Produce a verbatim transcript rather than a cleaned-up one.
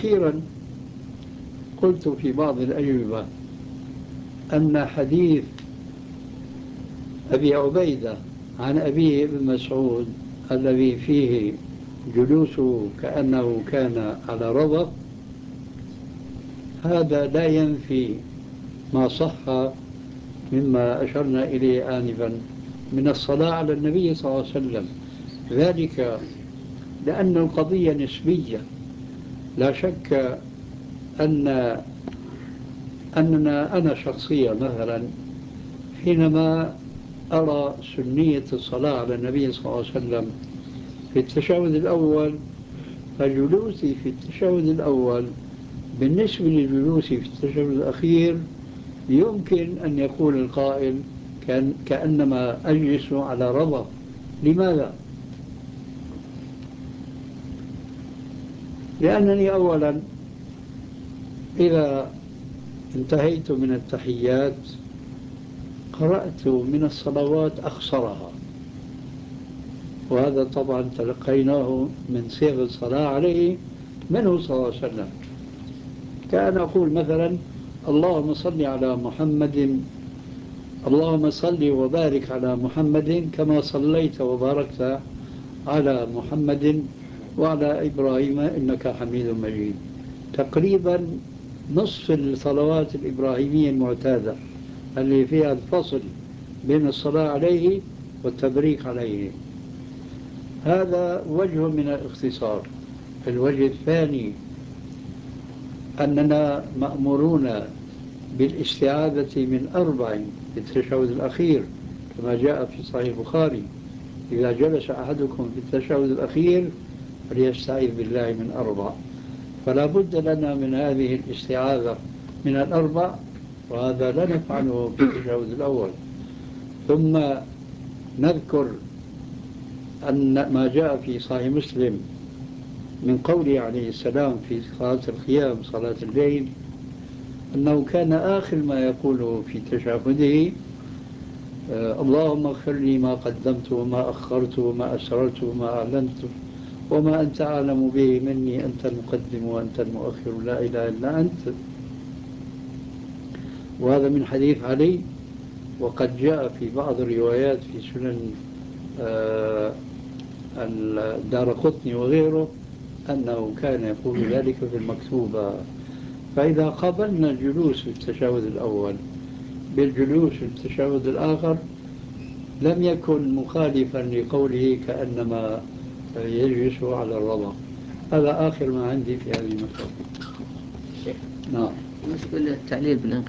وأخيرا قلت في بعض الأجوبة أن حديث أبي عبيدة عن أبيه ابن مسعود الذي فيه جلوسه كأنه كان على رضا، هذا لا ينفي ما صح مما أشرنا إليه آنفا من الصلاة على النبي صلى الله عليه وسلم، ذلك لأن القضية نسبية. لا شك أن أننا أنا شخصيا مثلا حينما أرى سنية الصلاة على النبي صلى الله عليه وسلم في التشهد الأول، فجلوسي في التشهد الأول بالنسبة لجلوسي في التشهد الأخير يمكن أن يقول القائل كان كأنما أجلس على رضا. لماذا؟ لأنني أولا إذا انتهيت من التحيات قرأت من الصلوات أخصرها، وهذا طبعا تلقيناه من صيغ الصلاة عليه منه صلى الله عليه وسلم. كان أقول مثلا اللهم صل على محمد، اللهم صل وبارك على محمد كما صليت وباركت على محمد وعلى إبراهيم إنك حميد مجيد. تقريبا نصف الصلوات الإبراهيمية المعتادة اللي فيها الفصل بين الصلاة عليه والتبريك عليه. هذا وجه من الاختصار. الوجه الثاني أننا مأمورون بالاستعاذة من أربع في التشهد الأخير كما جاء في صحيح البخاري: إذا جلس أحدكم في التشهد الأخير فليستعيذ بالله من أربع. فلا بد لنا من هذه الاستعاذة من الأربع، وهذا لا نفعله في التشهد الأول. ثم نذكر أن ما جاء في صحيح مسلم من قوله عليه السلام في صلاة القيام صلاة الليل أنه كان آخر ما يقوله في تشهده آه اللهم اغفر لي ما قدمت وما أخرت وما أسررت وما أعلنت وما أنت أعلم به مني، أنت المقدم وأنت المؤخر لا إله إلا أنت. وهذا من حديث علي. وقد جاء في بعض الروايات في سنن آه الدارقطني وغيره أنه كان يقول ذلك في المكتوبة. فإذا قابلنا الجلوس في التشهد الأول بالجلوس في التشهد الآخر لم يكن مخالفا لقوله كأنما يجلس على الرضا. هذا آخر ما عندي في هذه المسألة. نعم. بالنسبة للتعليل بالانقطاع